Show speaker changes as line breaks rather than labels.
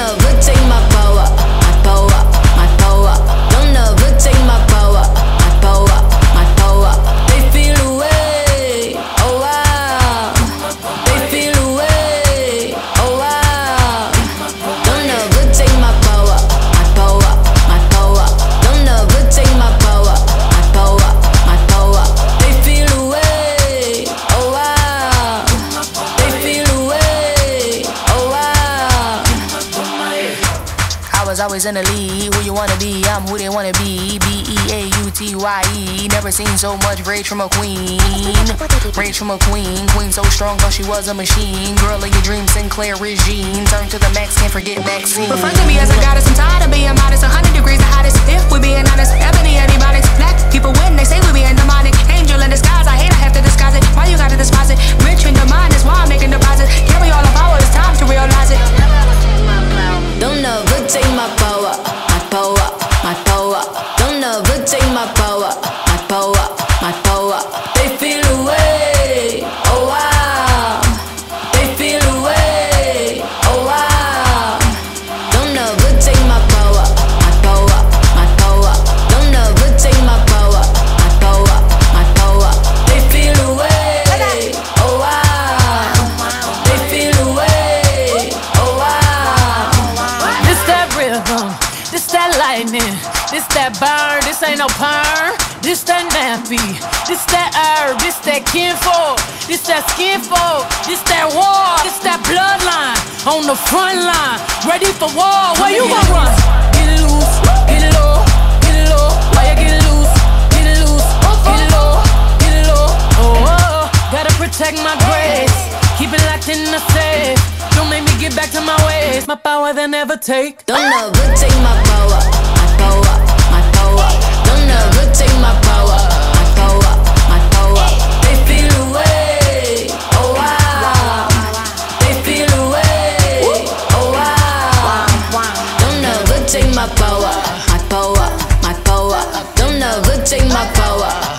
never take my power, my power, my power. Don't never take my power, my power, my power. They feel away, oh wow. They feel away, oh wow. Don't never take my power, my power, my power. Don't never take my power, my power, my power. They feel away, oh wow. They feel away, oh wow. I was always in the lead. Who you wanna be? I'm who they wanna be. B-E-A-U-T-Y-E. Never seen so much rage from a queen. Rage from a queen. Queen so strong, thought she was a machine. Girl of your dreams, Sinclair Regine. Turn to the max, can't forget Maxine.
Refer to me as a goddess. I'm tired of being modest. 100 degrees the hottest. If we're being honest, ebony antibiotics. Black people win, they say we being demonic. Angel in disguise, I hate I have to disguise it. Why you gotta despise it? Rich in the mind, that's why I'm making deposits. Carry all the power, it's time to realize it.
Don't never take my power, my power, my power. Don't never take my power, my power, my power. They feel away, oh wow. They feel away, oh wow. Don't never take my power, my power, my power. Don't never take my power, my power, my power. They feel away, oh wow. They feel away, oh wow.
This that rhythm, this that lightning, this that burn, this ain't no perm. This that nappy, this that herb, this that kinfolk, this that skinfolk, this that war, this that bloodline on the front line, ready for war. Where you gon' run? Get it loose, get it low, get it low. Why you get it loose, get it loose, get it low, get it low. Oh, oh, gotta protect my grace, keep it locked in the safe. Don't make me get back to my ways. My power they never take.
Don't never take my power, my power, my power. Don't never take my power, my power, my power. They feel away, oh wow. They feel away, oh wow. Don't never take my power, my power, my power. Don't never take my power.